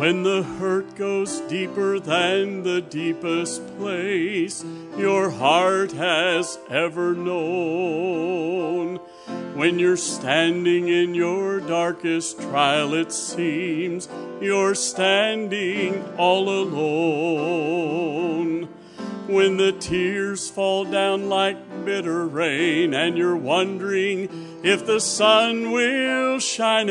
When the hurt goes deeper than the deepest place your heart has ever known. When you're standing in your darkest trial, it seems you're standing all alone. When the tears fall down like bitter rain and you're wondering if the sun will shine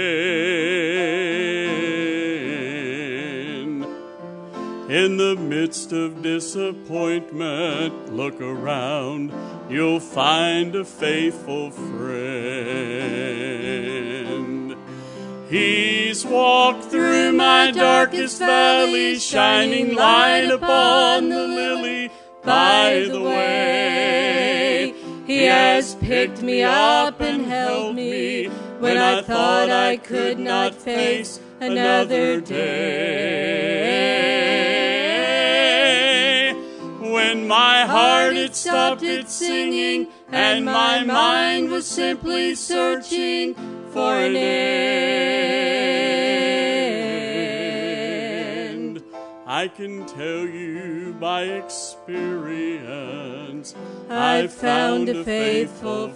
again. In the midst of disappointment, look around, you'll find a faithful friend. He's walked through my darkest valley, shining light upon the lily by the way. He has picked me up and held me when I thought I could not face another day. When my heart had stopped its singing and my mind was simply searching for an end. I can tell you by experience, I've found a faithful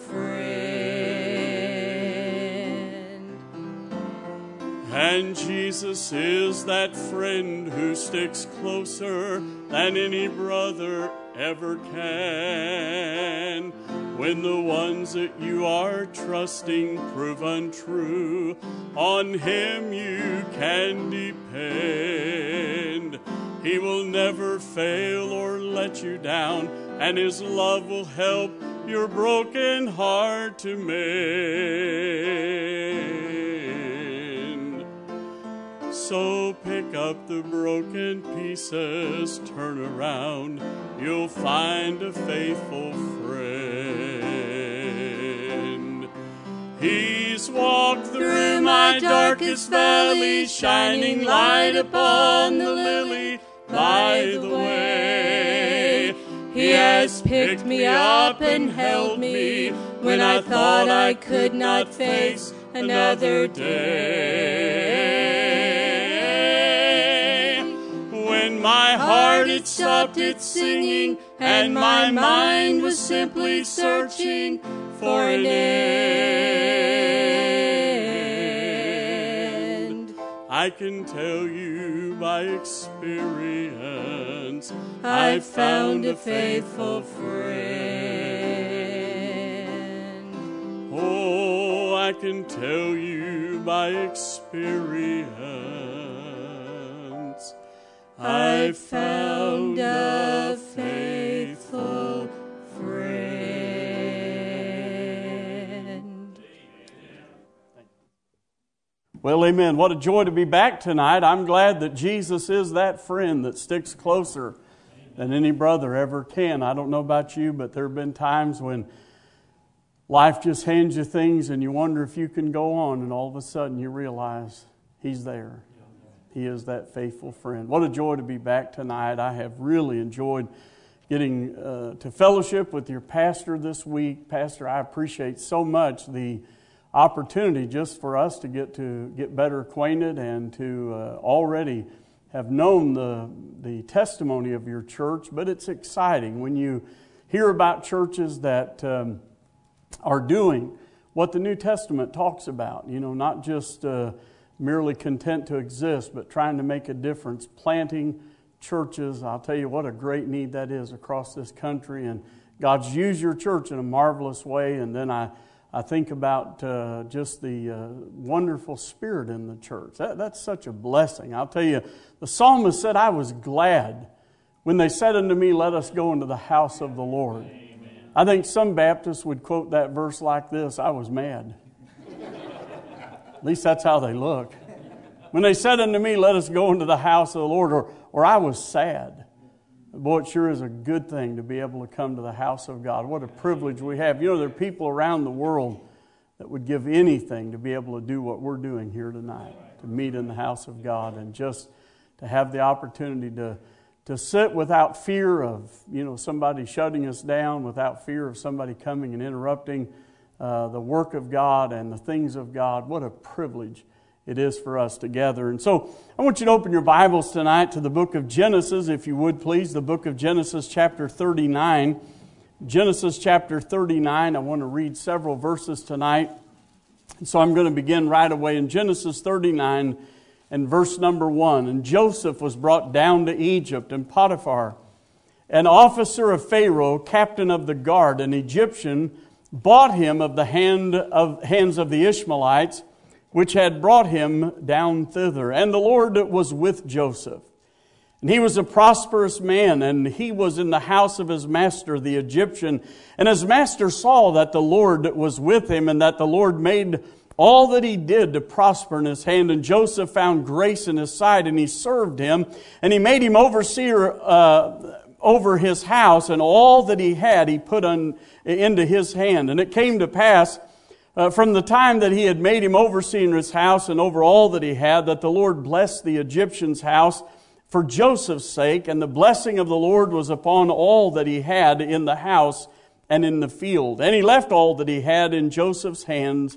friend. And Jesus is that friend who sticks closer than any brother ever can. When the ones that you are trusting prove untrue, on Him you can depend. He will never fail or let you down, and His love will help your broken heart to mend. So pick up the broken pieces, turn around, you'll find a faithful friend. He's walked through my darkest valley, shining light upon the lily by the way. He has picked me up and held me when I thought I could not face another day. When my heart had stopped its singing and my mind was simply searching for an end. I can tell you by experience, I've found a faithful friend. Oh, I can tell you by experience, I've found a faithful friend. Well, amen. What a joy to be back tonight. I'm glad that Jesus is that friend that sticks closer than any brother ever can. I don't know about you, but there have been times when life just hands you things and you wonder if you can go on, and all of a sudden you realize He's there. He is that faithful friend. What a joy to be back tonight. I have really enjoyed getting to fellowship with your pastor this week. Pastor, I appreciate so much the opportunity just for us to get better acquainted and to already have known the testimony of your church. But it's exciting when you hear about churches that are doing what the New Testament talks about. You know, not just merely content to exist, but trying to make a difference, planting churches. I'll tell you what a great need that is across this country, and God's used your church in a marvelous way. And then I think about just the wonderful spirit in the church. That's such a blessing. I'll tell you, the psalmist said, I was glad when they said unto me, let us go into the house of the Lord. Amen. I think some Baptists would quote that verse like this, I was mad. At least that's how they look. When they said unto me, let us go into the house of the Lord, or I was sad. Boy, it sure is a good thing to be able to come to the house of God. What a privilege we have. You know, there are people around the world that would give anything to be able to do what we're doing here tonight, to meet in the house of God and just to have the opportunity to sit without fear of, somebody shutting us down, without fear of somebody coming and interrupting the work of God and the things of God. What a privilege it is for us together. And so I want you to open your Bibles tonight to the book of Genesis, if you would please, the book of Genesis chapter 39. Genesis chapter 39, I want to read several verses tonight. So I'm going to begin right away in Genesis 39 and verse number 1. And Joseph was brought down to Egypt, and Potiphar, an officer of Pharaoh, captain of the guard, an Egyptian, bought him of the hands of the Ishmaelites, which had brought him down thither. And the Lord was with Joseph. And he was a prosperous man, and he was in the house of his master, the Egyptian. And his master saw that the Lord was with him, and that the Lord made all that he did to prosper in his hand. And Joseph found grace in his sight, and he served him. And he made him overseer over his house, and all that he had he put into his hand. And it came to pass, from the time that he had made him overseer in his house and over all that he had, that the Lord blessed the Egyptian's house for Joseph's sake, and the blessing of the Lord was upon all that he had in the house and in the field. And he left all that he had in Joseph's hand,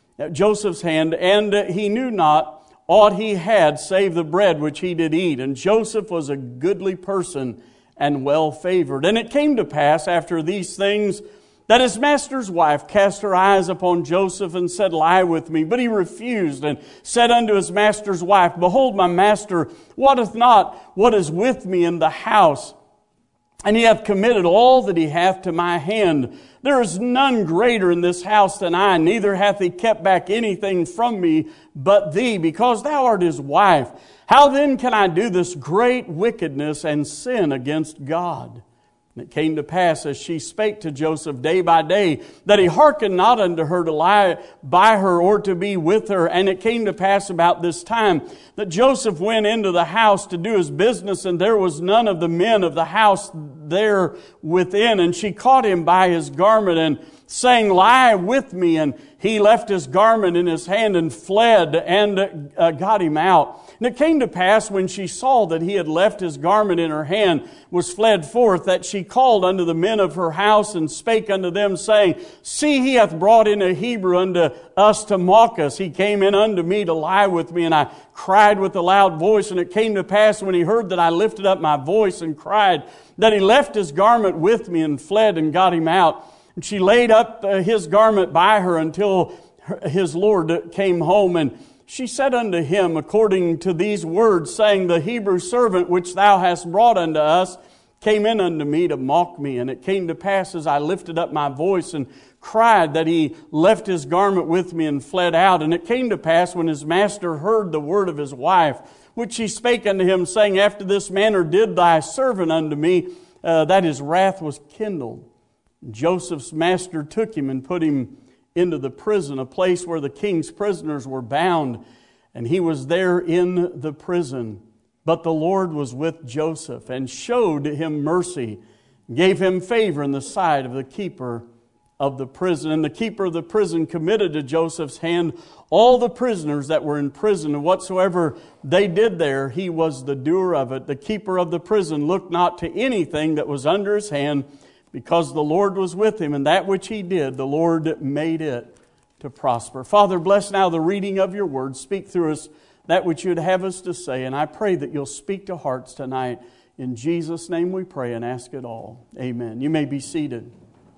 and he knew not aught he had save the bread which he did eat. And Joseph was a goodly person and well favored. And it came to pass after these things that his master's wife cast her eyes upon Joseph and said, Lie with me. But he refused and said unto his master's wife, Behold, my master wotteth not what is with me in the house, and he hath committed all that he hath to my hand. There is none greater in this house than I, neither hath he kept back anything from me but thee, because thou art his wife. How then can I do this great wickedness and sin against God? And it came to pass, as she spake to Joseph day by day, that he hearkened not unto her to lie by her or to be with her. And it came to pass about this time that Joseph went into the house to do his business, and there was none of the men of the house there within. And she caught him by his garment, and saying, Lie with me. And he left his garment in his hand and fled, and got him out. And it came to pass, when she saw that he had left his garment in her hand, was fled forth, that she called unto the men of her house, and spake unto them, saying, See, he hath brought in a Hebrew unto us to mock us. He came in unto me to lie with me, and I cried with a loud voice. And it came to pass, when he heard that I lifted up my voice and cried, that he left his garment with me and fled, and got him out. And she laid up his garment by her until his Lord came home. And she said unto him, according to these words, saying, The Hebrew servant which thou hast brought unto us came in unto me to mock me. And it came to pass, as I lifted up my voice and cried, that he left his garment with me and fled out. And it came to pass, when his master heard the word of his wife, which she spake unto him, saying, After this manner did thy servant unto me, that his wrath was kindled. Joseph's master took him and put him into the prison, a place where the king's prisoners were bound, and he was there in the prison. But the Lord was with Joseph, and showed him mercy, gave him favor in the sight of the keeper of the prison. And the keeper of the prison committed to Joseph's hand all the prisoners that were in prison, and whatsoever they did there, he was the doer of it. The keeper of the prison looked not to anything that was under his hand, because the Lord was with him, and that which he did, the Lord made it to prosper. Father, bless now the reading of your word. Speak through us that which you'd have us to say, and I pray that you'll speak to hearts tonight. In Jesus' name we pray and ask it all. Amen. You may be seated.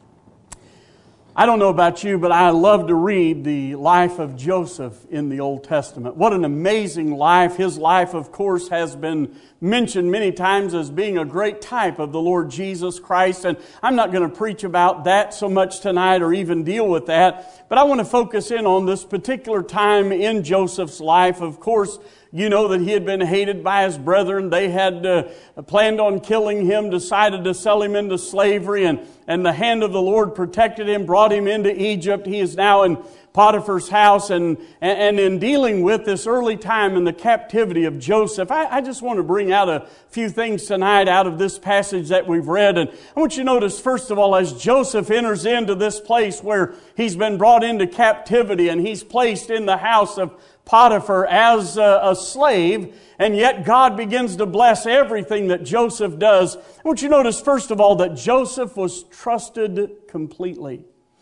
I don't know about you, but I love to read the life of Joseph in the Old Testament. What an amazing life. His life, of course, has been mentioned many times as being a great type of the Lord Jesus Christ. And I'm not going to preach about that so much tonight or even deal with that. But I want to focus in on this particular time in Joseph's life. Of course, you know that he had been hated by his brethren. They had planned on killing him, decided to sell him into slavery, and the hand of the Lord protected him, brought him into Egypt. He is now in Potiphar's house, and in dealing with this early time in the captivity of Joseph, I just want to bring out a few things tonight out of this passage that we've read. And I want you to notice, first of all, as Joseph enters into this place where he's been brought into captivity and he's placed in the house of Potiphar as a slave, and yet God begins to bless everything that Joseph does. I want you to notice, first of all, that Joseph was trusted completely.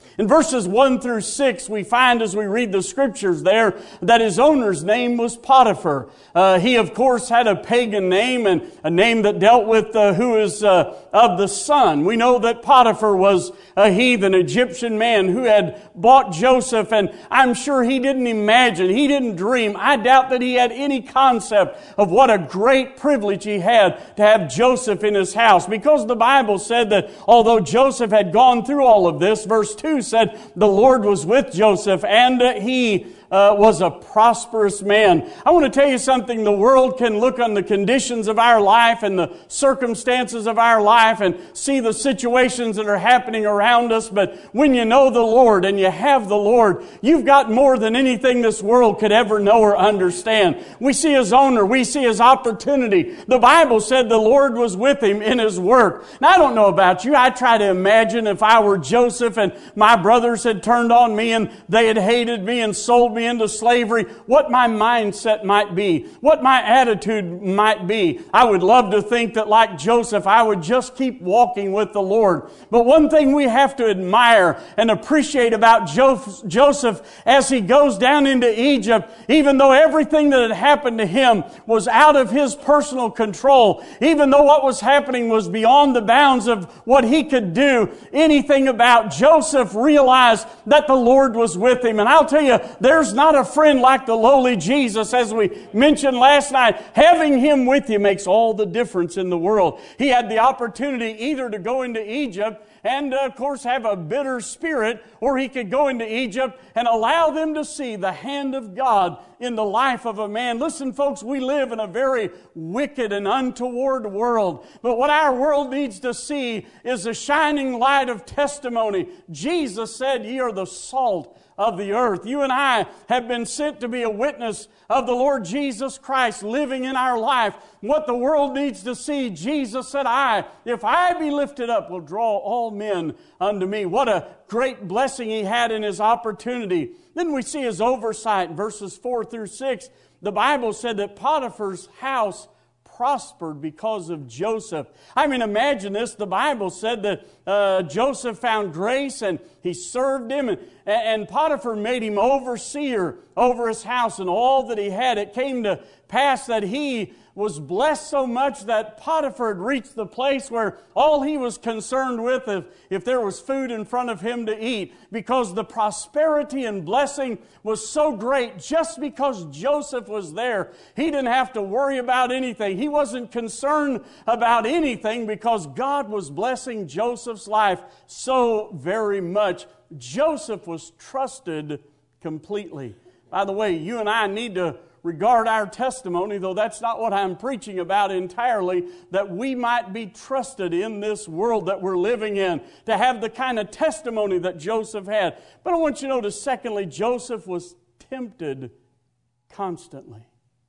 In verses 1 through 6, we find as we read the Scriptures there that his owner's name was Potiphar. He, of course, had a pagan name and a name that dealt with who is of the sun. We know that Potiphar was a heathen Egyptian man who had bought Joseph, and I'm sure he didn't imagine, he didn't dream, I doubt that he had any concept of what a great privilege he had to have Joseph in his house. Because the Bible said that although Joseph had gone through all of this, verse 2 said the Lord was with Joseph and he was a prosperous man. I want to tell you something. The world can look on the conditions of our life and the circumstances of our life and see the situations that are happening around us. But when you know the Lord and you have the Lord, you've got more than anything this world could ever know or understand. We see his owner. We see his opportunity. The Bible said the Lord was with him in his work. Now, I don't know about you. I try to imagine if I were Joseph and my brothers had turned on me and they had hated me and sold me into slavery, what my mindset might be, what my attitude might be. I would love to think that like Joseph, I would just keep walking with the Lord. But one thing we have to admire and appreciate about Joseph as he goes down into Egypt, even though everything that had happened to him was out of his personal control, even though what was happening was beyond the bounds of what he could do anything about, Joseph realized that the Lord was with him. And I'll tell you, there's not a friend like the lowly Jesus, as we mentioned last night. Having him with you makes all the difference in the world. He had the opportunity either to go into Egypt and, of course, have a bitter spirit, or he could go into Egypt and allow them to see the hand of God in the life of a man. Listen, folks, we live in a very wicked and untoward world. But what our world needs to see is a shining light of testimony. Jesus said, "Ye are the salt of the earth." You and I have been sent to be a witness of the Lord Jesus Christ living in our life. What the world needs to see, Jesus said, if I be lifted up, will draw all men unto me. What a great blessing he had in his opportunity. Then we see his oversight in verses 4 through 6. The Bible said that Potiphar's house prospered because of Joseph. I mean, imagine this. The Bible said that Joseph found grace and he served him, and Potiphar made him overseer over his house and all that he had. It came to pass that he was blessed so much that Potiphar had reached the place where all he was concerned with if there was food in front of him to eat, because the prosperity and blessing was so great just because Joseph was there. He didn't have to worry about anything. He wasn't concerned about anything because God was blessing Joseph's life so very much. Joseph was trusted completely. By the way, you and I need to regard our testimony, though that's not what I'm preaching about entirely, that we might be trusted in this world that we're living in, to have the kind of testimony that Joseph had. But I want you to notice, secondly, Joseph was tempted constantly.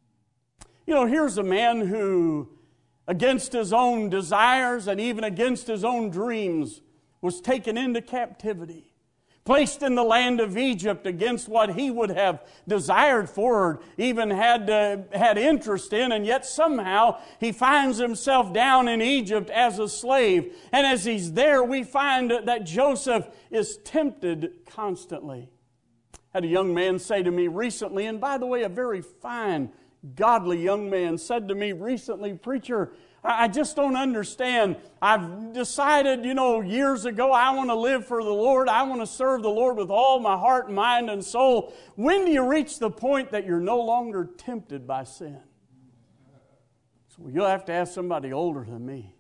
You know, here's a man who, against his own desires and even against his own dreams, was taken into captivity, placed in the land of Egypt against what he would have desired for or even had interest in, and yet somehow he finds himself down in Egypt as a slave. And as he's there, we find that Joseph is tempted constantly. I had a young man say to me recently, and by the way, a very fine, godly young man said to me recently, "Preacher, I just don't understand. I've decided, years ago, I want to live for the Lord. I want to serve the Lord with all my heart, mind, and soul. When do you reach the point that you're no longer tempted by sin?" So you'll have to ask somebody older than me.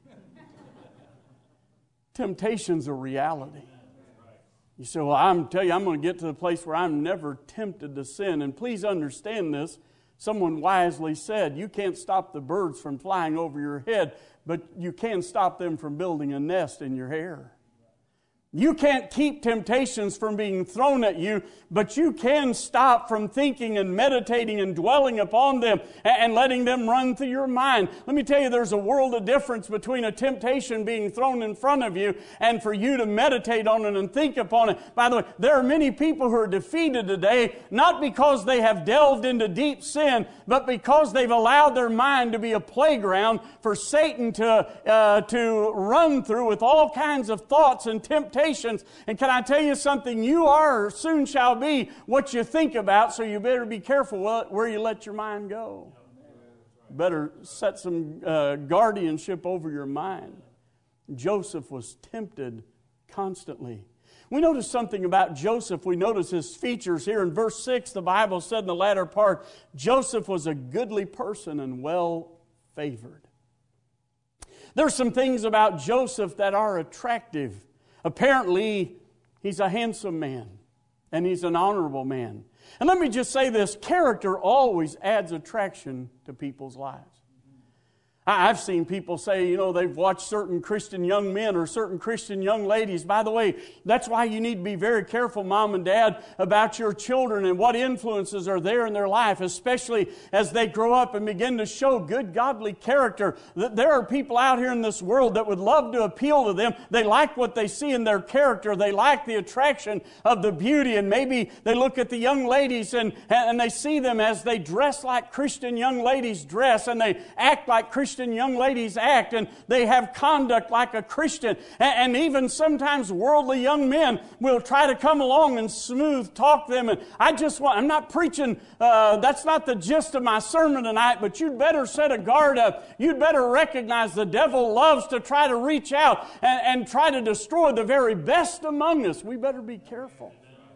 Temptation's a reality. You say, "Well, I'm going to get to the place where I'm never tempted to sin." And please understand this. Someone wisely said, you can't stop the birds from flying over your head, but you can stop them from building a nest in your hair. You can't keep temptations from being thrown at you, but you can stop from thinking and meditating and dwelling upon them and letting them run through your mind. Let me tell you, there's a world of difference between a temptation being thrown in front of you and for you to meditate on it and think upon it. By the way, there are many people who are defeated today, not because they have delved into deep sin, but because they've allowed their mind to be a playground for Satan to run through with all kinds of thoughts and temptations temptations. And can I tell you something? You are or soon shall be what you think about, so you better be careful where you let your mind go. You better set some guardianship over your mind. Joseph was tempted constantly. We notice something about Joseph. We notice his features here. In verse 6, the Bible said in the latter part, Joseph was a goodly person and well favored. There's some things about Joseph that are attractive. Apparently, he's a handsome man and he's an honorable man. And let me just say this, character always adds attraction to people's lives. I've seen people say, they've watched certain Christian young men or certain Christian young ladies. By the way, that's why you need to be very careful, Mom and Dad, about your children and what influences are there in their life, especially as they grow up and begin to show good, godly character. There are people out here in this world that would love to appeal to them. They like what they see in their character. They like the attraction of the beauty. And maybe they look at the young ladies and they see them as they dress like Christian young ladies dress and they act like Christian young ladies act, and they have conduct like a Christian. And even sometimes worldly young men will try to come along and smooth talk them. And I'm not preaching, that's not the gist of my sermon tonight, but you'd better set a guard up. You'd better recognize the devil loves to try to reach out and try to destroy the very best among us. We better be careful.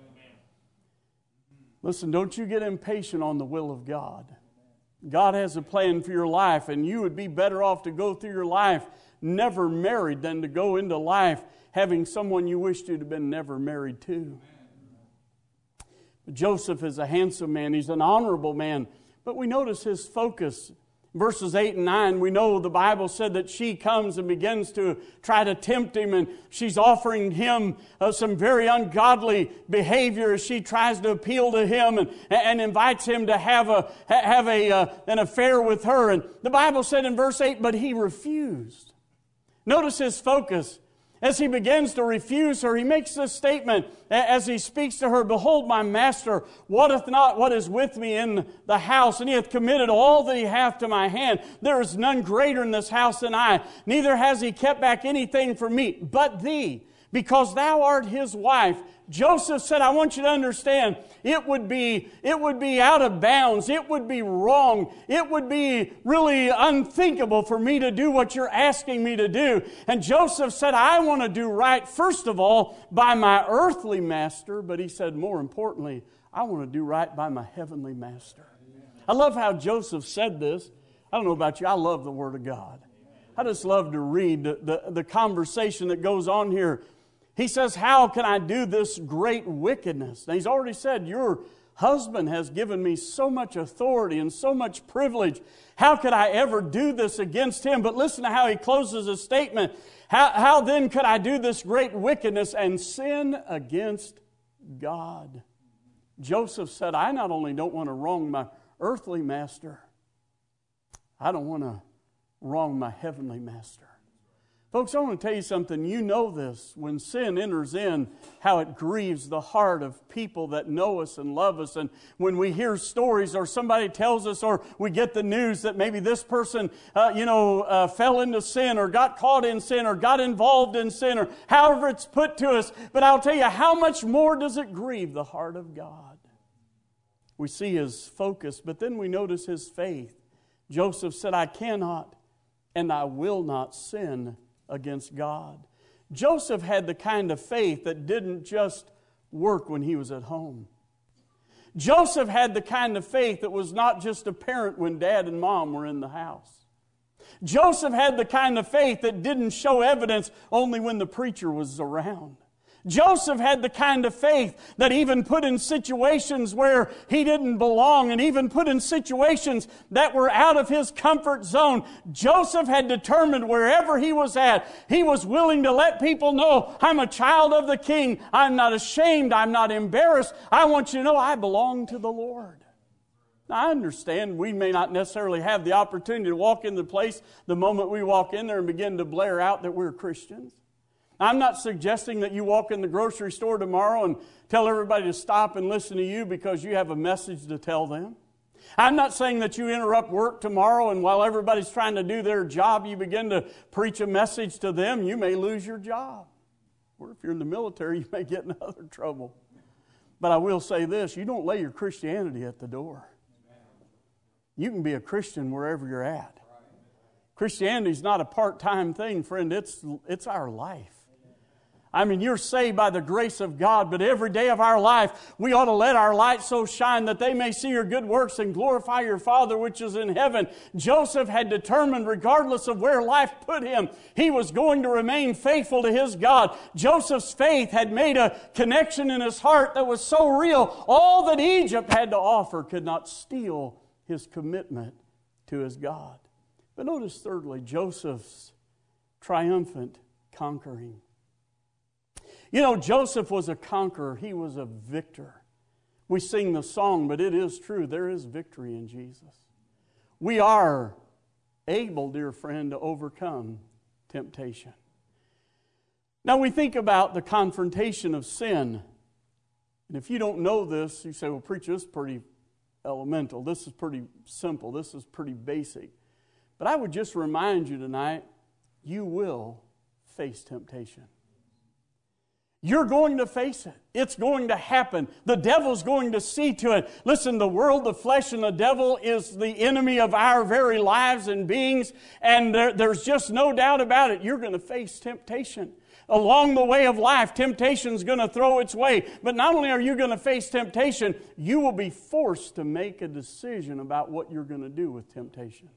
Listen, don't you get impatient on the will of God. God has a plan for your life, and you would be better off to go through your life never married than to go into life having someone you wished you'd have been never married to. Joseph is a handsome man. He's an honorable man. But we notice his focus. Verses 8 and 9, we know the Bible said that she comes and begins to try to tempt him, and she's offering him some very ungodly behavior as she tries to appeal to him and invites him to have an affair with her. And the Bible said in verse 8, but he refused. Notice his focus. As he begins to refuse her, he makes this statement as he speaks to her, behold, my master wotteth not what is with me in the house, and he hath committed all that he hath to my hand. There is none greater in this house than I, neither has he kept back anything from me, but thee, because thou art his wife. Joseph said, I want you to understand, it would be out of bounds. It would be wrong. It would be really unthinkable for me to do what you're asking me to do. And Joseph said, I want to do right, first of all, by my earthly master. But he said, more importantly, I want to do right by my heavenly master. I love how Joseph said this. I don't know about you. I love the Word of God. I just love to read the conversation that goes on here. He says, how can I do this great wickedness? Now, he's already said, your husband has given me so much authority and so much privilege. How could I ever do this against him? But listen to how he closes his statement. How then could I do this great wickedness and sin against God? Joseph said, I not only don't want to wrong my earthly master, I don't want to wrong my heavenly master. Folks, I want to tell you something. You know this. When sin enters in, how it grieves the heart of people that know us and love us. And when we hear stories or somebody tells us or we get the news that maybe this person, fell into sin or got caught in sin or got involved in sin or however it's put to us. But I'll tell you, how much more does it grieve the heart of God? We see his focus, but then we notice his faith. Joseph said, I cannot and I will not sin against God. Joseph had the kind of faith that didn't just work when he was at home. Joseph had the kind of faith that was not just apparent when Dad and Mom were in the house. Joseph had the kind of faith that didn't show evidence only when the preacher was around. Joseph had the kind of faith that even put in situations where he didn't belong and even put in situations that were out of his comfort zone. Joseph had determined wherever he was at, he was willing to let people know, I'm a child of the King. I'm not ashamed. I'm not embarrassed. I want you to know I belong to the Lord. Now, I understand we may not necessarily have the opportunity to walk in the place the moment we walk in there and begin to blare out that we're Christians. I'm not suggesting that you walk in the grocery store tomorrow and tell everybody to stop and listen to you because you have a message to tell them. I'm not saying that you interrupt work tomorrow and while everybody's trying to do their job, you begin to preach a message to them. You may lose your job. Or if you're in the military, you may get in other trouble. But I will say this, you don't lay your Christianity at the door. You can be a Christian wherever you're at. Christianity is not a part-time thing, friend. It's our life. I mean, you're saved by the grace of God, but every day of our life, we ought to let our light so shine that they may see your good works and glorify your Father which is in heaven. Joseph had determined, regardless of where life put him, he was going to remain faithful to his God. Joseph's faith had made a connection in his heart that was so real, all that Egypt had to offer could not steal his commitment to his God. But notice thirdly, Joseph's triumphant conquering. You know, Joseph was a conqueror. He was a victor. We sing the song, but it is true. There is victory in Jesus. We are able, dear friend, to overcome temptation. Now we think about the confrontation of sin. And if you don't know this, you say, well, preacher, this is pretty elemental. This is pretty simple. This is pretty basic. But I would just remind you tonight, you will face temptation. You're going to face it. It's going to happen. The devil's going to see to it. Listen, the world, the flesh, and the devil is the enemy of our very lives and beings, and there's just no doubt about it. You're going to face temptation. Along the way of life, temptation's going to throw its way. But not only are you going to face temptation, you will be forced to make a decision about what you're going to do with temptation.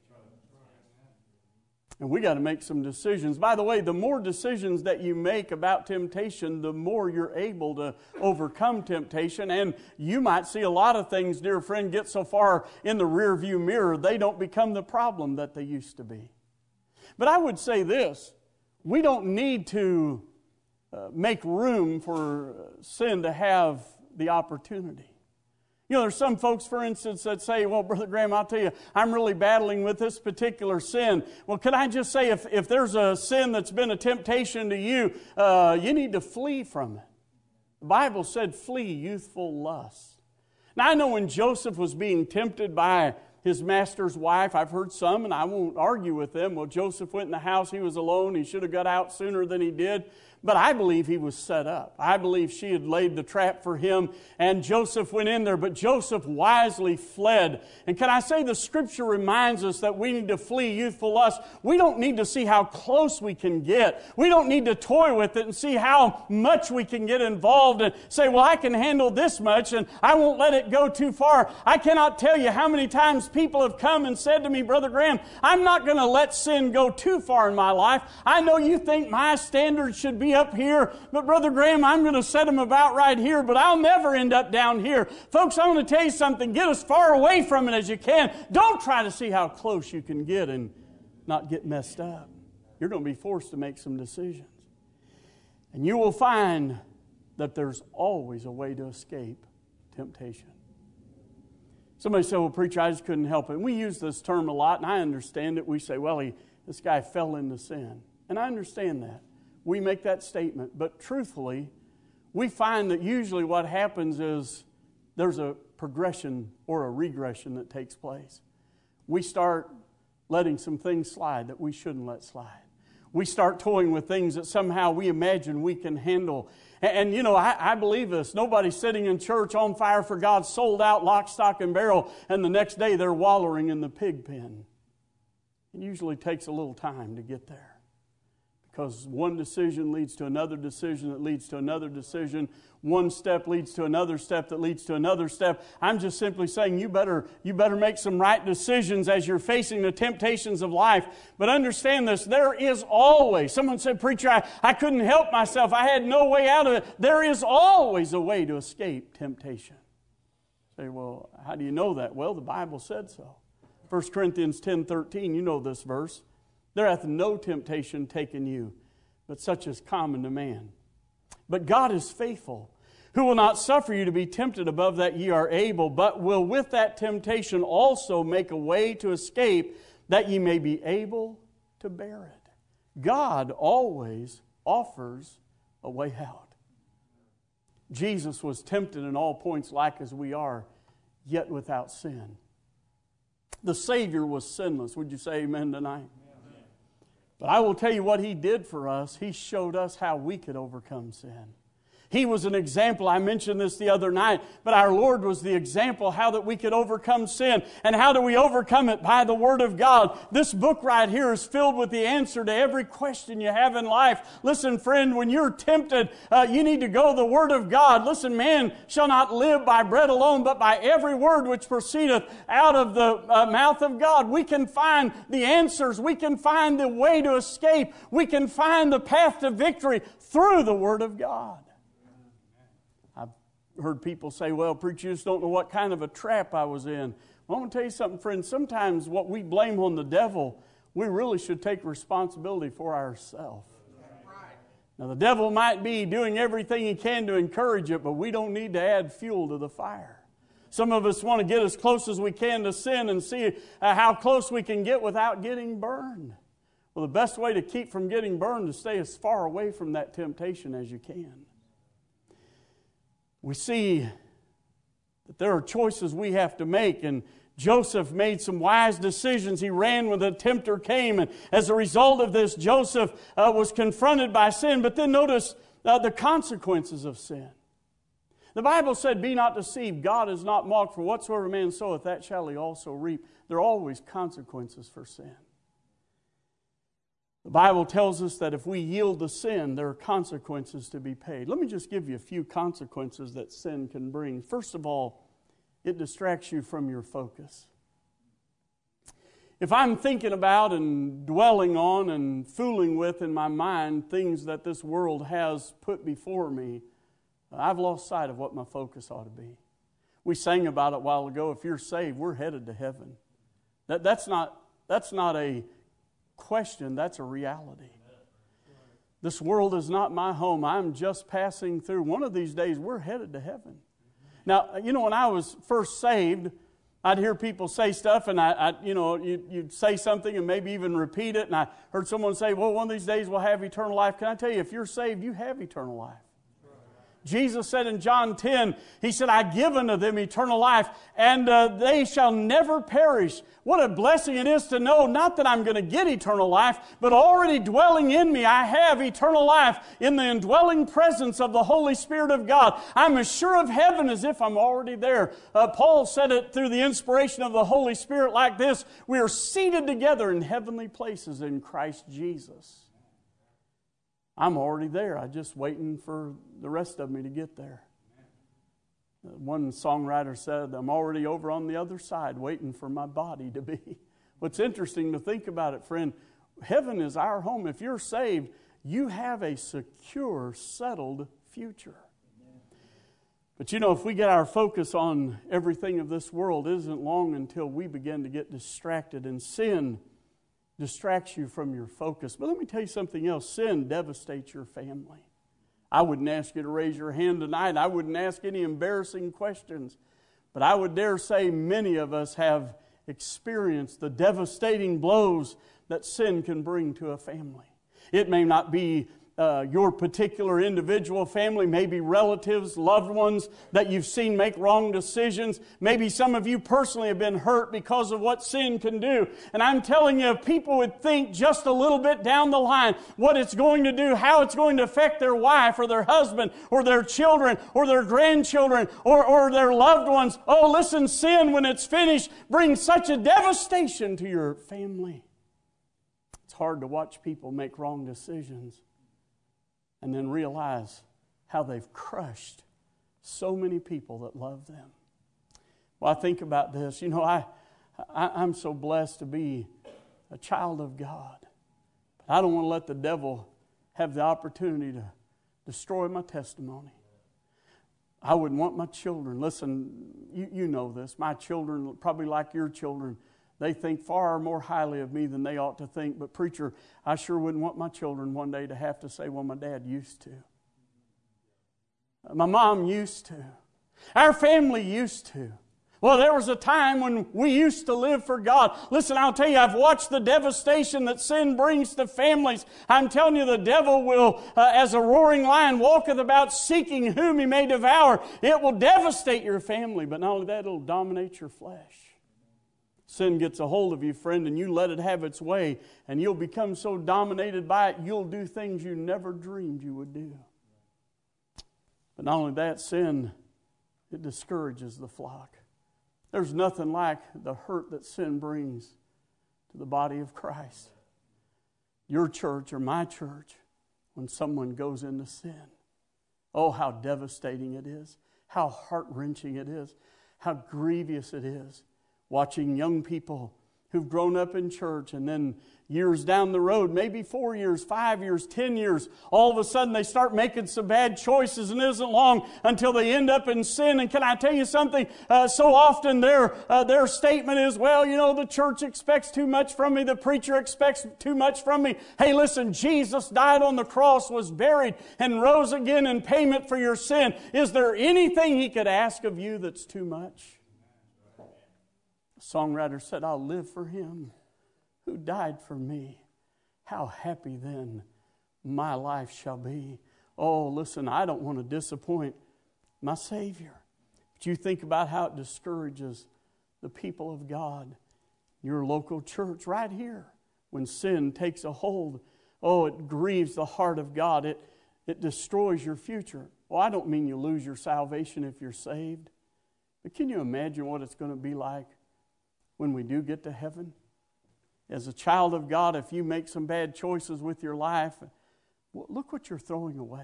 And we got to make some decisions. By the way, the more decisions that you make about temptation, the more you're able to overcome temptation. And you might see a lot of things, dear friend, get so far in the rearview mirror, they don't become the problem that they used to be. But I would say this, we don't need to make room for sin to have the opportunity. You know, there's some folks, for instance, that say, well, Brother Graham, I'll tell you, I'm really battling with this particular sin. Well, can I just say, if there's a sin that's been a temptation to you, you need to flee from it. The Bible said, flee youthful lust. Now, I know when Joseph was being tempted by his master's wife, I've heard some, and I won't argue with them. Well, Joseph went in the house, he was alone, he should have got out sooner than he did. But I believe he was set up. I believe she had laid the trap for him, and Joseph went in there, but Joseph wisely fled. And can I say the Scripture reminds us that we need to flee youthful lust. We don't need to see how close we can get. We don't need to toy with it and see how much we can get involved and say, well, I can handle this much and I won't let it go too far. I cannot tell you how many times people have come and said to me, Brother Graham, I'm not going to let sin go too far in my life. I know you think my standards should be up here, but Brother Graham, I'm going to set them about right here, but I'll never end up down here. Folks, I want to tell you something. Get as far away from it as you can. Don't try to see how close you can get and not get messed up. You're going to be forced to make some decisions. And you will find that there's always a way to escape temptation. Somebody said, well, preacher, I just couldn't help it. And we use this term a lot, and I understand it. We say, well, this guy fell into sin. And I understand that. We make that statement, but truthfully, we find that usually what happens is there's a progression or a regression that takes place. We start letting some things slide that we shouldn't let slide. We start toying with things that somehow we imagine we can handle. And you know, I believe this. Nobody's sitting in church on fire for God, sold out, lock, stock, and barrel, and the next day they're wallowing in the pig pen. It usually takes a little time to get there. Because one decision leads to another decision that leads to another decision. One step leads to another step that leads to another step. I'm just simply saying you better make some right decisions as you're facing the temptations of life. But understand this, there is always, someone said, preacher, I couldn't help myself. I had no way out of it. There is always a way to escape temptation. You say, well, how do you know that? Well, the Bible said so. 1 Corinthians 10:13, you know this verse. There hath no temptation taken you, but such is common to man. But God is faithful, who will not suffer you to be tempted above that ye are able, but will with that temptation also make a way to escape, that ye may be able to bear it. God always offers a way out. Jesus was tempted in all points like as we are, yet without sin. The Savior was sinless. Would you say amen tonight? But I will tell you what He did for us. He showed us how we could overcome sin. He was an example. I mentioned this the other night, but our Lord was the example how that we could overcome sin. And how do we overcome it? By the Word of God. This book right here is filled with the answer to every question you have in life. Listen, friend, when you're tempted, you need to go to the Word of God. Listen, man shall not live by bread alone, but by every word which proceedeth out of the mouth of God. We can find the answers. We can find the way to escape. We can find the path to victory through the Word of God. Heard people say, well, preacher, you just don't know what kind of a trap I was in. Well, I'm going to tell you something, friends. Sometimes what we blame on the devil, we really should take responsibility for ourselves. Now, the devil might be doing everything he can to encourage it, but we don't need to add fuel to the fire. Some of us want to get as close as we can to sin and see how close we can get without getting burned. Well, the best way to keep from getting burned is to stay as far away from that temptation as you can. We see that there are choices we have to make, and Joseph made some wise decisions. He ran when the tempter came, and as a result of this, Joseph was confronted by sin. But then notice the consequences of sin. The Bible said, be not deceived, God is not mocked, for whatsoever man soweth, that shall he also reap. There are always consequences for sin. The Bible tells us that if we yield to sin, there are consequences to be paid. Let me just give you a few consequences that sin can bring. First of all, it distracts you from your focus. If I'm thinking about and dwelling on and fooling with in my mind things that this world has put before me, I've lost sight of what my focus ought to be. We sang about it a while ago. If you're saved, we're headed to heaven. That's not a question, that's a reality. This world is not my home. I'm just passing through. One of these days, we're headed to heaven. Now, you know, when I was first saved, I'd hear people say stuff, and you'd say something and maybe even repeat it. And I heard someone say, well, one of these days we'll have eternal life. Can I tell you, if you're saved, you have eternal life. Jesus said in John 10, He said, I give unto them eternal life, and they shall never perish. What a blessing it is to know, not that I'm going to get eternal life, but already dwelling in me, I have eternal life in the indwelling presence of the Holy Spirit of God. I'm as sure of heaven as if I'm already there. Paul said it through the inspiration of the Holy Spirit like this: we are seated together in heavenly places in Christ Jesus. I'm already there. I'm just waiting for the rest of me to get there. One songwriter said, I'm already over on the other side waiting for my body to be. What's interesting to think about it, friend, heaven is our home. If you're saved, you have a secure, settled future. But you know, if we get our focus on everything of this world, it isn't long until we begin to get distracted, and sin distracts you from your focus. But let me tell you something else. Sin devastates your family. I wouldn't ask you to raise your hand tonight. I wouldn't ask any embarrassing questions. But I would dare say many of us have experienced the devastating blows that sin can bring to a family. It may not be your particular individual family, maybe relatives, loved ones that you've seen make wrong decisions. Maybe some of you personally have been hurt because of what sin can do. And I'm telling you, if people would think just a little bit down the line what it's going to do, how it's going to affect their wife or their husband or their children or their grandchildren or their loved ones. Oh, listen, sin, when it's finished, brings such a devastation to your family. It's hard to watch people make wrong decisions and then realize how they've crushed so many people that love them. Well, I think about this. You know, I'm so blessed to be a child of God. But I don't want to let the devil have the opportunity to destroy my testimony. I wouldn't want my children. Listen, you know this. My children, probably like your children, they think far more highly of me than they ought to think. But preacher, I sure wouldn't want my children one day to have to say, well, my dad used to. My mom used to. Our family used to. Well, there was a time when we used to live for God. Listen, I'll tell you, I've watched the devastation that sin brings to families. I'm telling you, the devil will, as a roaring lion, walketh about seeking whom he may devour. It will devastate your family, but not only that, it'll dominate your flesh. Sin gets a hold of you, friend, and you let it have its way, and you'll become so dominated by it, you'll do things you never dreamed you would do. But not only that, sin, it discourages the flock. There's nothing like the hurt that sin brings to the body of Christ. Your church or my church, when someone goes into sin. Oh, how devastating it is. How heart-wrenching it is. How grievous it is. Watching young people who've grown up in church and then years down the road, maybe 4 years, 5 years, 10 years, all of a sudden they start making some bad choices, and it isn't long until they end up in sin. And can I tell you something? So often their statement is, well, you know, the church expects too much from me. The preacher expects too much from me. Hey, listen, Jesus died on the cross, was buried, and rose again in payment for your sin. Is there anything He could ask of you that's too much? The songwriter said, I'll live for Him who died for me. How happy then my life shall be. Oh, listen, I don't want to disappoint my Savior. But you think about how it discourages the people of God. Your local church right here. When sin takes a hold, oh, it grieves the heart of God. It destroys your future. Well, I don't mean you lose your salvation if you're saved. But can you imagine what it's going to be like when we do get to heaven? As a child of God, if you make some bad choices with your life, well, look what you're throwing away.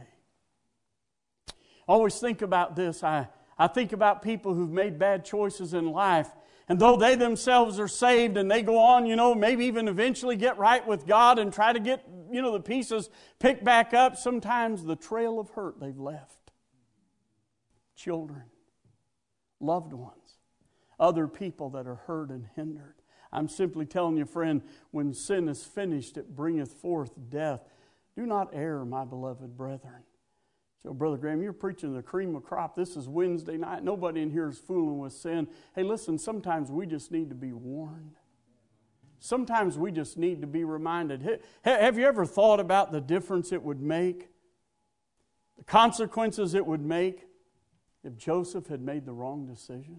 I always think about this. I think about people who've made bad choices in life, and though they themselves are saved and they go on, maybe even eventually get right with God and try to get, the pieces picked back up, sometimes the trail of hurt they've left. Children, loved ones, other people that are hurt and hindered. I'm simply telling you, friend, when sin is finished, it bringeth forth death. Do not err, my beloved brethren. So, Brother Graham, you're preaching the cream of crop. This is Wednesday night. Nobody in here is fooling with sin. Hey, listen, sometimes we just need to be warned. Sometimes we just need to be reminded. Have you ever thought about the difference it would make, the consequences it would make if Joseph had made the wrong decision?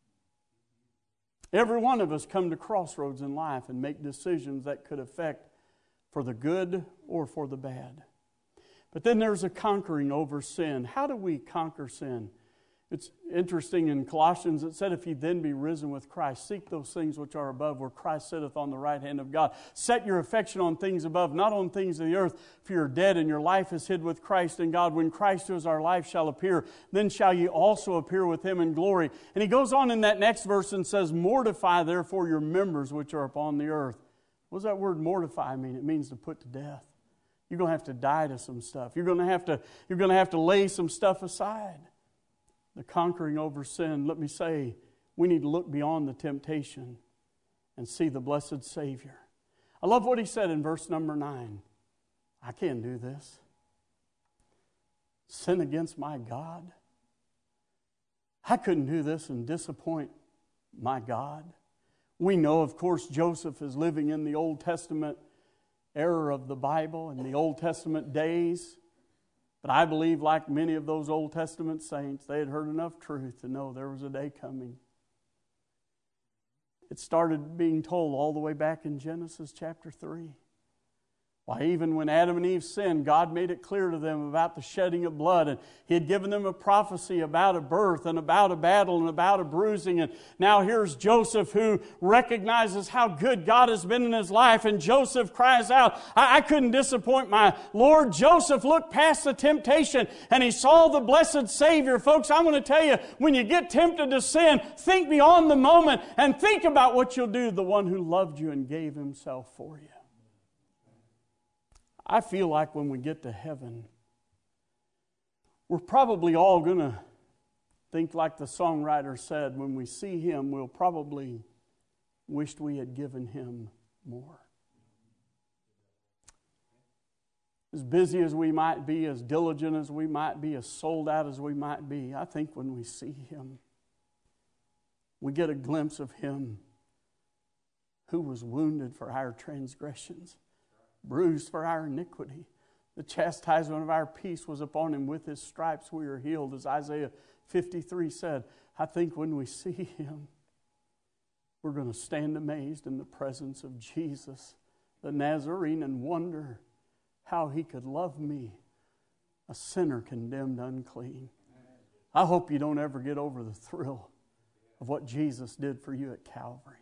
Every one of us come to crossroads in life and make decisions that could affect for the good or for the bad. But then there's a conquering over sin. How do we conquer sin? It's interesting in Colossians, it said, if ye then be risen with Christ, seek those things which are above, where Christ sitteth on the right hand of God. Set your affection on things above, not on things of the earth, for you're dead, and your life is hid with Christ in God. When Christ, who is our life, shall appear, then shall ye also appear with Him in glory. And he goes on in that next verse and says, mortify therefore your members which are upon the earth. What does that word mortify mean? It means to put to death. You're going to have to die to some stuff. You're going to have to lay some stuff aside. The conquering over sin, let me say, we need to look beyond the temptation and see the blessed Savior. I love what he said in verse number 9. I can't do this. Sin against my God. I couldn't do this and disappoint my God. We know, of course, Joseph is living in the Old Testament era of the Bible in the Old Testament days. But I believe, like many of those Old Testament saints, they had heard enough truth to know there was a day coming. It started being told all the way back in Genesis chapter 3. Why, even when Adam and Eve sinned, God made it clear to them about the shedding of blood. And He had given them a prophecy about a birth and about a battle and about a bruising. And now here's Joseph, who recognizes how good God has been in his life. And Joseph cries out, I couldn't disappoint my Lord. Joseph looked past the temptation and he saw the blessed Savior. Folks, I'm going to tell you, when you get tempted to sin, think beyond the moment and think about what you'll do to the one who loved you and gave Himself for you. I feel like when we get to heaven, we're probably all going to think like the songwriter said, when we see Him, we'll probably wish we had given Him more. As busy as we might be, as diligent as we might be, as sold out as we might be, I think when we see Him, we get a glimpse of Him who was wounded for our transgressions, bruised for our iniquity. The chastisement of our peace was upon Him. With His stripes we are healed, as Isaiah 53 said. I think when we see Him, we're going to stand amazed in the presence of Jesus, the Nazarene, and wonder how He could love me, a sinner condemned unclean. I hope you don't ever get over the thrill of what Jesus did for you at Calvary.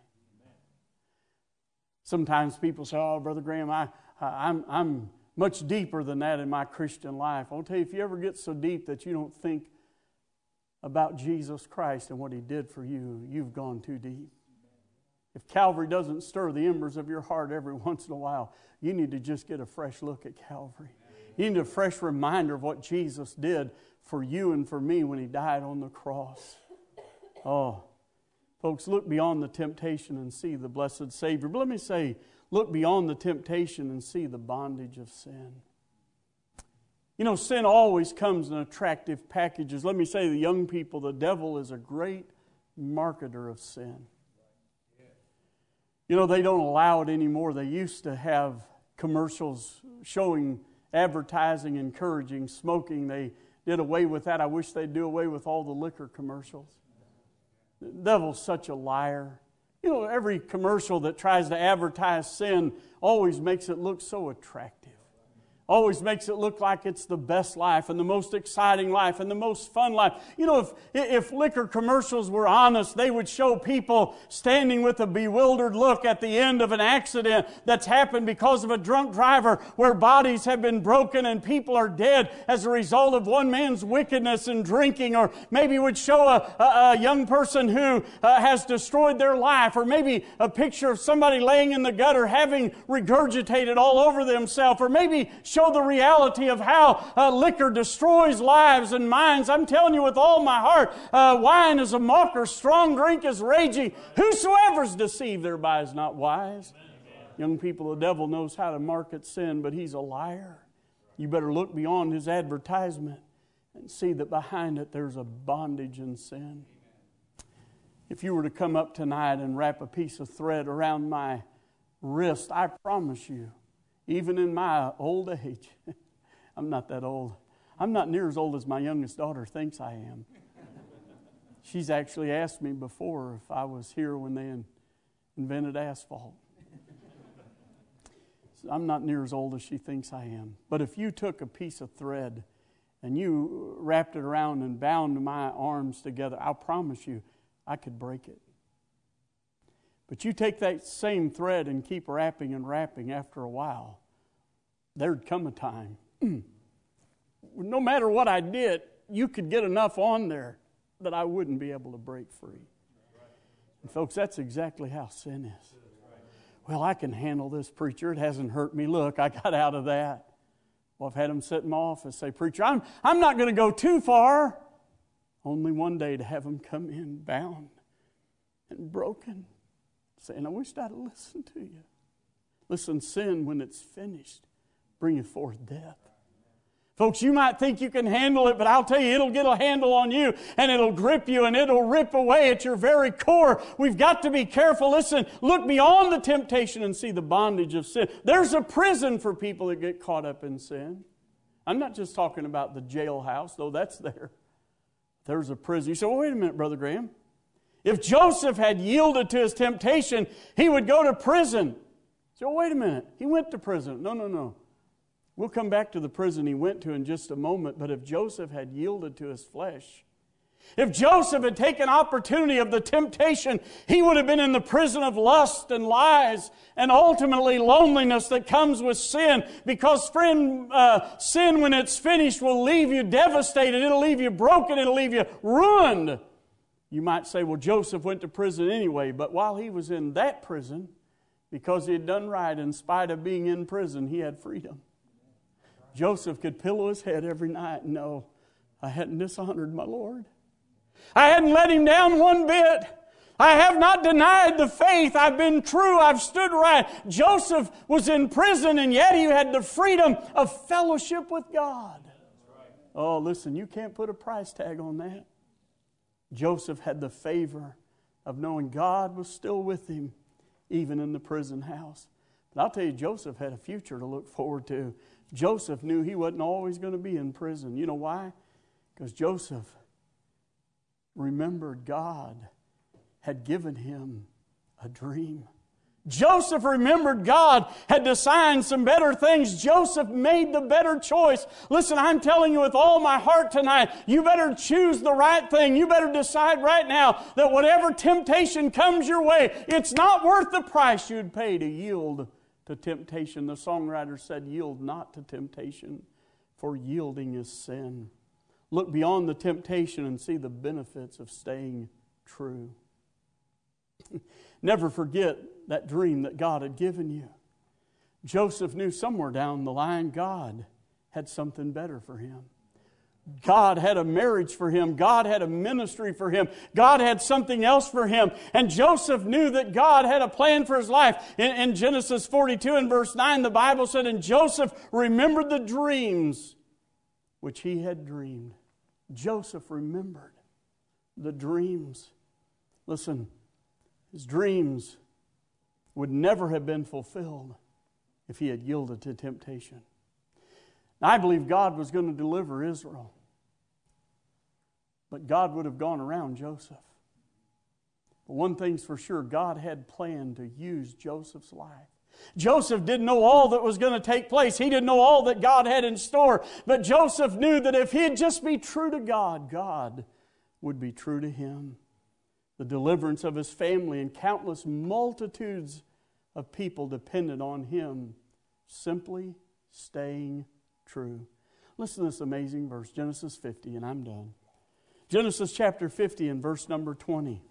Sometimes people say, "Oh, Brother Graham, I'm much deeper than that in my Christian life." I'll tell you, if you ever get so deep that you don't think about Jesus Christ and what He did for you, you've gone too deep. If Calvary doesn't stir the embers of your heart every once in a while, you need to just get a fresh look at Calvary. You need a fresh reminder of what Jesus did for you and for me when He died on the cross. Oh, folks, look beyond the temptation and see the blessed Savior. But let me say, look beyond the temptation and see the bondage of sin. You know, sin always comes in attractive packages. Let me say to the young people, the devil is a great marketer of sin. You know, they don't allow it anymore. They used to have commercials showing, advertising, encouraging smoking. They did away with that. I wish they'd do away with all the liquor commercials. The devil's such a liar. You know, every commercial that tries to advertise sin always makes it look so attractive. Always makes it look like it's the best life and the most exciting life and the most fun life. You know, if liquor commercials were honest, they would show people standing with a bewildered look at the end of an accident that's happened because of a drunk driver, where bodies have been broken and people are dead as a result of one man's wickedness and drinking. Or maybe would show a young person who has destroyed their life. Or maybe a picture of somebody laying in the gutter having regurgitated all over themselves. Or maybe show the reality of how liquor destroys lives and minds. I'm telling you with all my heart, wine is a mocker, strong drink is raging. Whosoever is deceived thereby is not wise. Young people, the devil knows how to market sin, but he's a liar. You better look beyond his advertisement and see that behind it there's a bondage in sin. If you were to come up tonight and wrap a piece of thread around my wrist, I promise you, even in my old age, I'm not that old. I'm not near as old as my youngest daughter thinks I am. She's actually asked me before if I was here when they invented asphalt. So I'm not near as old as she thinks I am. But if you took a piece of thread and you wrapped it around and bound my arms together, I'll promise you I could break it. But you take that same thread and keep wrapping and wrapping, after a while, there'd come a time, no matter what I did, you could get enough on there that I wouldn't be able to break free. And folks, that's exactly how sin is. Well, I can handle this, preacher. It hasn't hurt me. Look, I got out of that. Well, I've had them sit in my office say, preacher, I'm not going to go too far. Only one day to have them come in bound and broken, saying, I wished I'd have listened to you. Listen, sin, when it's finished, bringeth forth death. Folks, you might think you can handle it, but I'll tell you, it'll get a handle on you, and it'll grip you, and it'll rip away at your very core. We've got to be careful. Listen, look beyond the temptation and see the bondage of sin. There's a prison for people that get caught up in sin. I'm not just talking about the jailhouse, though that's there. There's a prison. You say, well, wait a minute, Brother Graham. If Joseph had yielded to his temptation, he would go to prison. So wait a minute. He went to prison. No. We'll come back to the prison he went to in just a moment. But if Joseph had yielded to his flesh, if Joseph had taken opportunity of the temptation, he would have been in the prison of lust and lies and ultimately loneliness that comes with sin. Because, friend, sin, when it's finished, will leave you devastated. It'll leave you broken. It'll leave you ruined. You might say, well, Joseph went to prison anyway. But while he was in that prison, because he had done right, in spite of being in prison, he had freedom. Joseph could pillow his head every night and know, I hadn't dishonored my Lord. I hadn't let him down one bit. I have not denied the faith. I've been true. I've stood right. Joseph was in prison, and yet he had the freedom of fellowship with God. Oh, listen, you can't put a price tag on that. Joseph had the favor of knowing God was still with him, even in the prison house. But I'll tell you, Joseph had a future to look forward to. Joseph knew he wasn't always going to be in prison. You know why? Because Joseph remembered God had given him a dream. Joseph remembered God had designed some better things. Joseph made the better choice. Listen, I'm telling you with all my heart tonight, you better choose the right thing. You better decide right now that whatever temptation comes your way, it's not worth the price you'd pay to yield to temptation. The songwriter said, yield not to temptation, for yielding is sin. Look beyond the temptation and see the benefits of staying true. Never forget that dream that God had given you. Joseph knew somewhere down the line God had something better for him. God had a marriage for him. God had a ministry for him. God had something else for him. And Joseph knew that God had a plan for his life. In Genesis 42 and verse 9, the Bible said, and Joseph remembered the dreams which he had dreamed. Joseph remembered the dreams. Listen, his dreams would never have been fulfilled if he had yielded to temptation. Now, I believe God was going to deliver Israel. But God would have gone around Joseph. But one thing's for sure, God had planned to use Joseph's life. Joseph didn't know all that was going to take place. He didn't know all that God had in store. But Joseph knew that if he'd just be true to God, God would be true to him. The deliverance of his family and countless multitudes of people depended on him simply staying true. Listen to this amazing verse, Genesis 50, and I'm done. Genesis chapter 50 and verse number 20.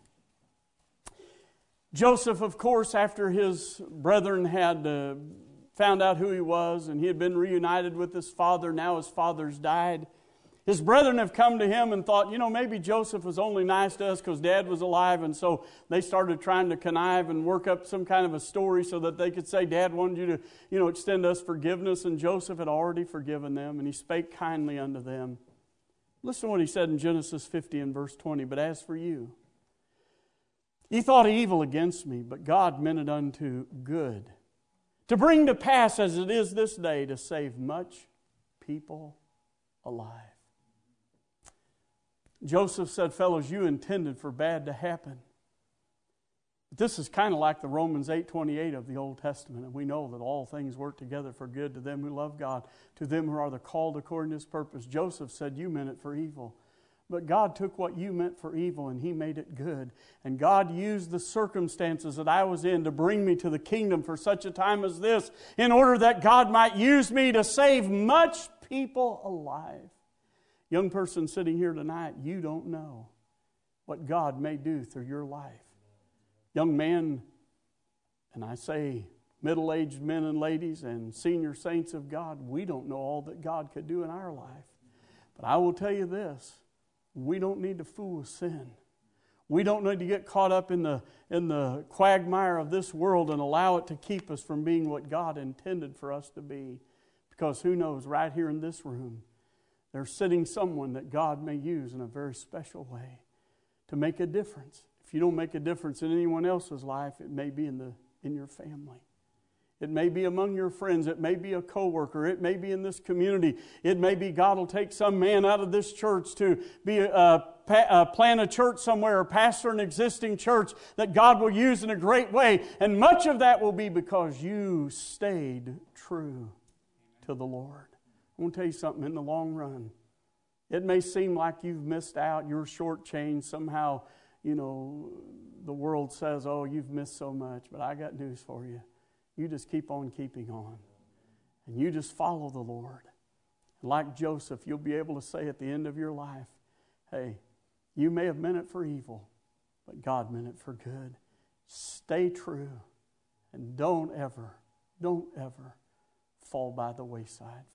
Joseph, of course, after his brethren had found out who he was and he had been reunited with his father, now his father's died. His brethren have come to him and thought, maybe Joseph was only nice to us because Dad was alive. And so they started trying to connive and work up some kind of a story so that they could say, Dad wanted you to, extend us forgiveness. And Joseph had already forgiven them and he spake kindly unto them. Listen to what he said in Genesis 50 and verse 20. But as for you, ye thought evil against me, but God meant it unto good, to bring to pass as it is this day, to save much people alive. Joseph said, fellows, you intended for bad to happen. But this is kind of like the Romans 8:28 of the Old Testament. And we know that all things work together for good to them who love God, to them who are the called according to His purpose. Joseph said, you meant it for evil. But God took what you meant for evil and He made it good. And God used the circumstances that I was in to bring me to the kingdom for such a time as this, in order that God might use me to save much people alive. Young person sitting here tonight, you don't know what God may do through your life. Young man, and I say middle-aged men and ladies and senior saints of God, we don't know all that God could do in our life. But I will tell you this, we don't need to fool with sin. We don't need to get caught up in the quagmire of this world and allow it to keep us from being what God intended for us to be. Because who knows, right here in this room, there's sitting someone that God may use in a very special way to make a difference. If you don't make a difference in anyone else's life, it may be in your family. It may be among your friends. It may be a coworker. It may be in this community. It may be God will take some man out of this church to be plant a church somewhere or pastor an existing church that God will use in a great way. And much of that will be because you stayed true to the Lord. I want to tell you something, in the long run, it may seem like you've missed out, you're shortchanged, somehow, the world says, oh, you've missed so much, but I got news for you. You just keep on keeping on, and you just follow the Lord. And like Joseph, you'll be able to say at the end of your life, hey, you may have meant it for evil, but God meant it for good. Stay true, and don't ever fall by the wayside.